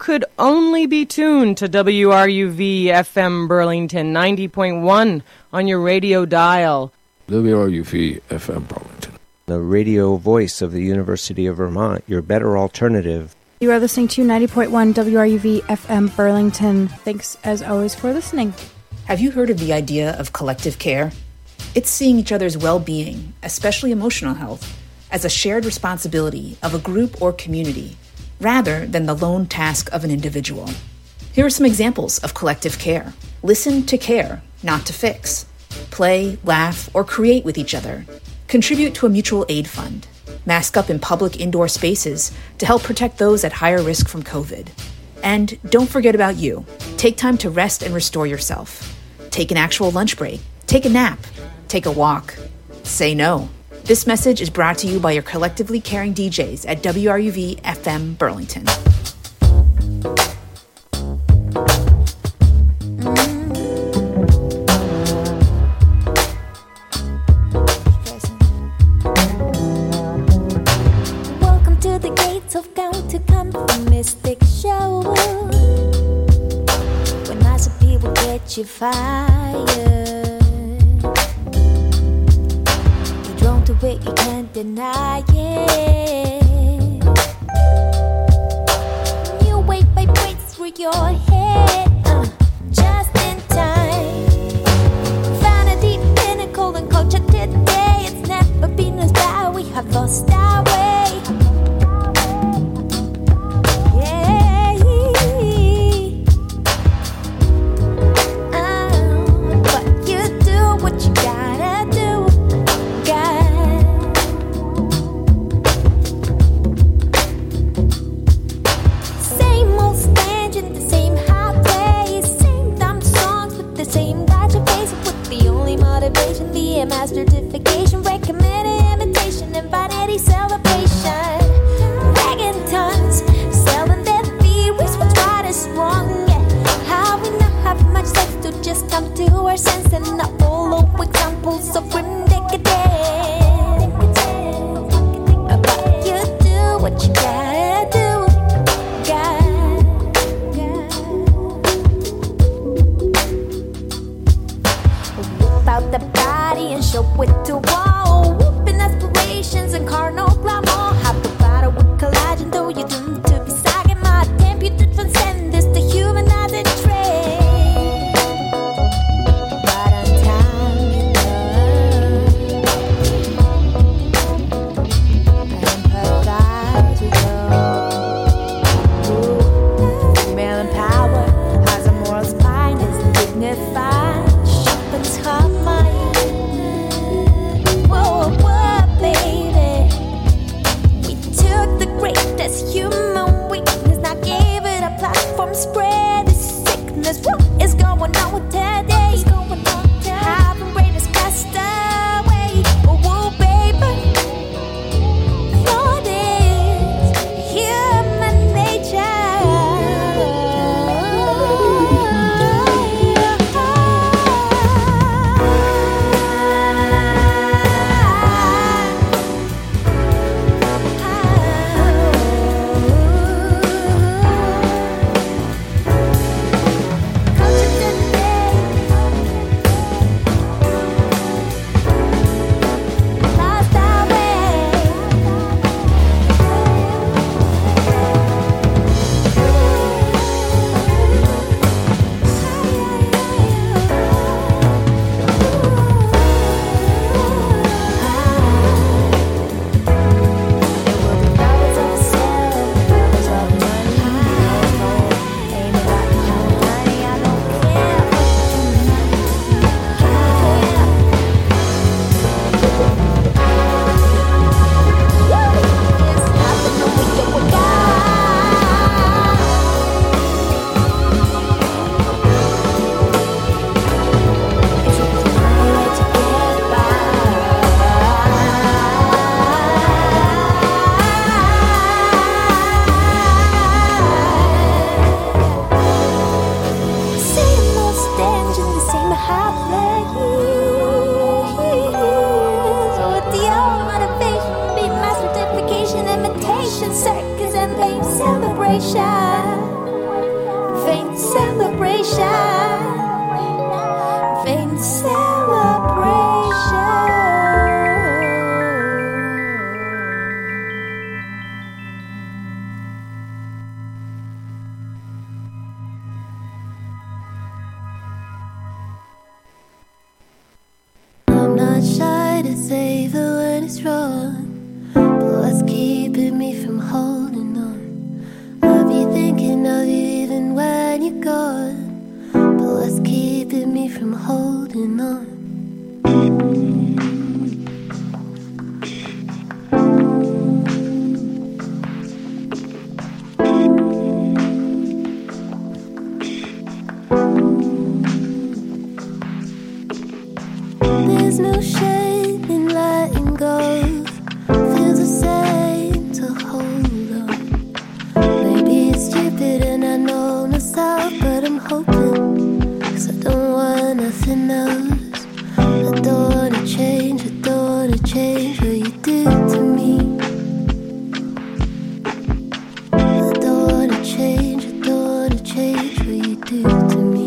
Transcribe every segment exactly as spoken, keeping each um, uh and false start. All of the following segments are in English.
could only be tuned to W R U V F M Burlington ninety point one on your radio dial. W R U V F M Burlington, the radio voice of the University of Vermont, your better alternative. You are listening to ninety point one W R U V F M Burlington. Thanks, as always, for listening. Have you heard of the idea of collective care? It's seeing each other's well-being, especially emotional health, as a shared responsibility of a group or community, rather than the lone task of an individual. Here are some examples of collective care. Listen to care, not to fix. Play, laugh, or create with each other. Contribute to a mutual aid fund. Mask up in public indoor spaces to help protect those at higher risk from COVID. And don't forget about you. Take time to rest and restore yourself. Take an actual lunch break. Take a nap. Take a walk. Say no. This message is brought to you by your collectively caring D Js at W R U V F M Burlington. Of count to come from Mystic Show. When I see people get you fired, you're drawn to it, you can't deny it. New wave vibrates through your head, uh, just in time. Found a deep pinnacle in culture today. It's never been as bad, we have lost our way. Mass certification, recommended imitation, and vanity celebration. Bagging tons, selling their theories, what's right is wrong. Yeah, how we not have much sex to just come to our sense and not follow examples of grim decadence. But you do what you gotta do, gotta, gotta. About the and show it to all. Whooping aspirations and carnal glamour. Have the battle with collagen, though you're doomed to be sagging. My attempt you to transcend this to humanizing trade. But on time you empathize with you. Female power has a moral spine, is dignified, sharpens her mind. Human weakness, now gave it a platform, spread this sickness. What is going on with today? What's going on today? Having greatest passed away. Oh, whoa, baby, what is human nature? Culture today. faint celebration, faint celebration. I'm not shy to say that when it's wrong, but what's keeping me from holding on? I'll be thinking of you even when you're gone, but what's keeping me from holding on? There's no shame in letting go. Feels the same to hold on. Maybe it's stupid and I know myself, but I'm hoping, 'cause I don't want nothing else. I don't wanna change, I don't wanna change what you did to me. I don't wanna change, I don't wanna change what you do to me.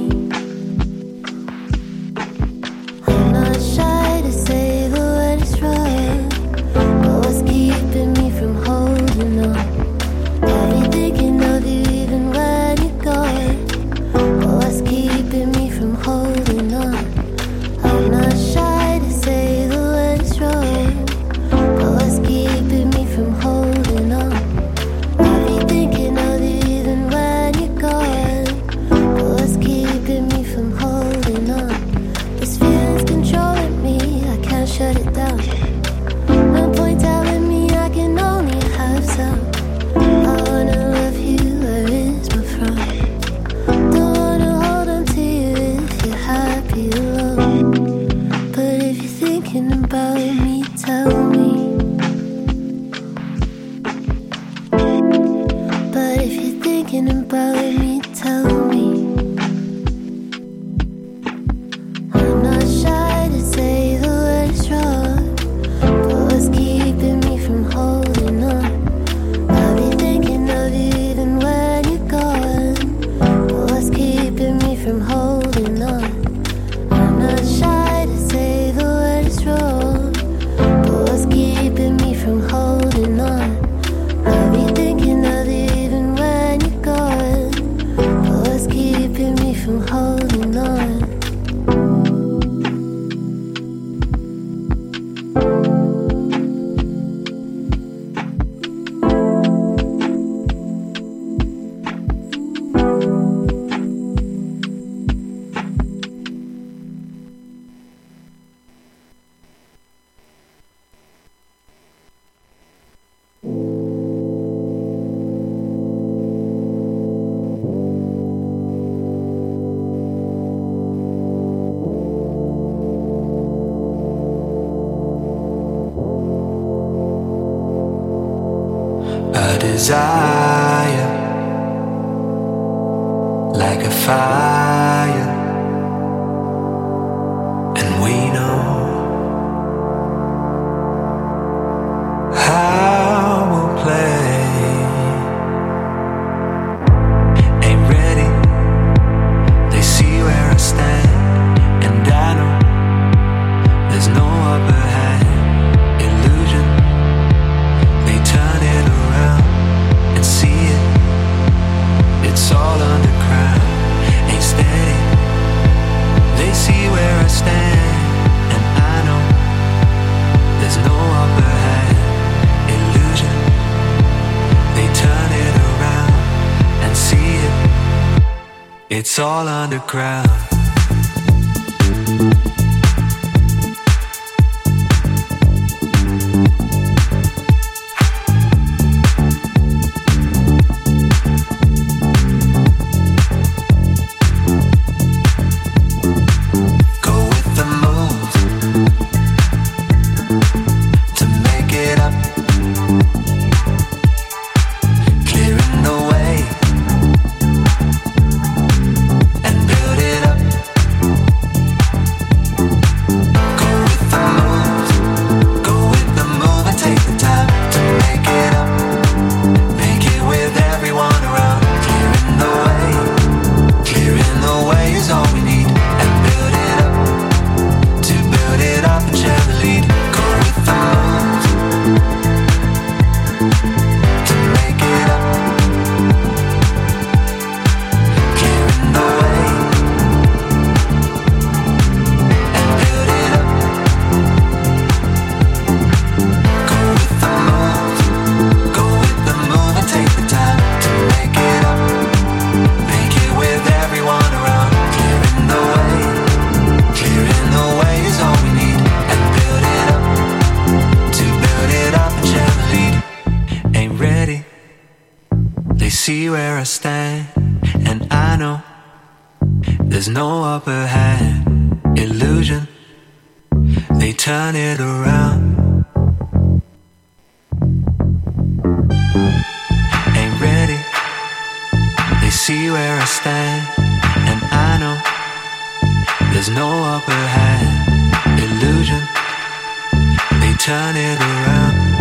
I'm not shy to say that when it's wrong, but what's keeping me from holding on? I'll be thinking of you even when you're gone, but what's keeping me from holding on? I'm not shy to say that when it's wrong, but what's keeping me from holding on? I'll be thinking of you even when you're gone, but what's keeping me from holding on? This feeling's controlling me, I can't shut it down. No point telling me I can only have some. I wanna love you, where is my front? Don't wanna hold on to you if you're happy alone. But if you're thinking about me, tell me. But if you're thinking about me, tell me. I'm not shy to say that when it's wrong, but what's keeping me from holding on? I'll be thinking of you even when you're gone, but what's keeping me from holding on? I'm not shy to say that when it's wrong, but what's keeping me from holding on? I'll be thinking of you even when you're gone, but what's keeping me from holding on? A desire like a fire, and we know how we'll play. Ain't ready, they see where I stand, and I know there's no upper hand. Illusion, they turn it around and see it. It's all underground, ain't steady. They see where I stand, and I know there's no upper hand. Illusion, they turn it around and see it. It's all underground. I stand, and I know there's no upper hand. Illusion, they turn it around. Ain't ready, they see where I stand, and I know there's no upper hand. Illusion, they turn it around.